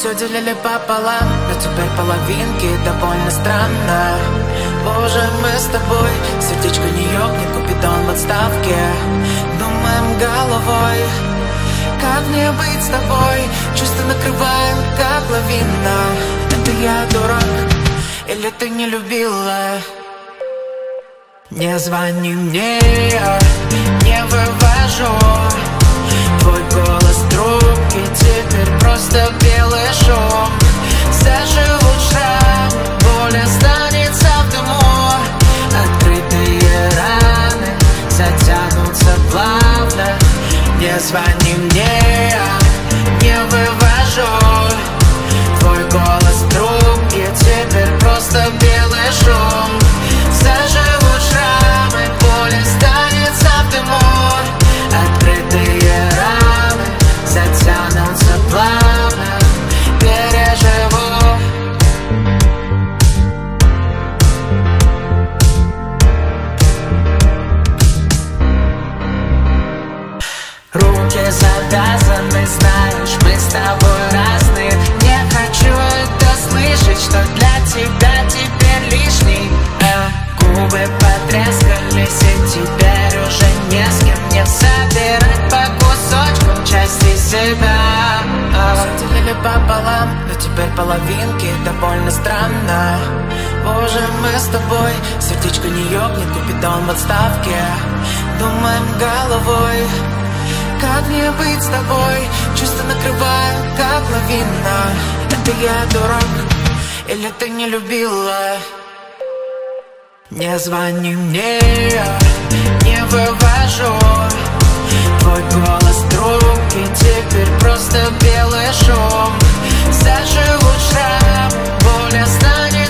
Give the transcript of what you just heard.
все делили пополам, но теперь половинки довольно странно. Боже, мы с тобой, сердечко не ёкнет, купидон в отставке. Думаем головой, как мне быть с тобой? Чувства накрывают, как лавина. Это я дурак, или ты не любила? Не звони мне, я не вывожу твой голос в трубке, теперь просто белый шум. Заживут шрамы, боль останется в дыму. Открытые раны затянутся плавно. Не звони мне, я не вывожу твой голос в трубке, теперь просто белый шум. Заживут шрамы, боль останется в дыму. Открытые раны затянутся плавно. Переживу. Руки завязаны, знаешь, мы с тобой разные. Не хочу это слышать, что для тебя теперь лишний. Губы потрескались, и теперь уже не с кем не собирать по кусочкам части себя. Все делили пополам, но теперь половинки довольно странно. Боже, мы с тобой, сердечко не ёкнет, купидон в отставке. Думаем головой, как мне быть с тобой? Чувства накрывают, как лавина. Это я дурак, или ты не любила? Не звони мне, я не вывожу твой голос в трубке, теперь просто белый шум. Заживут шрамы, боль останется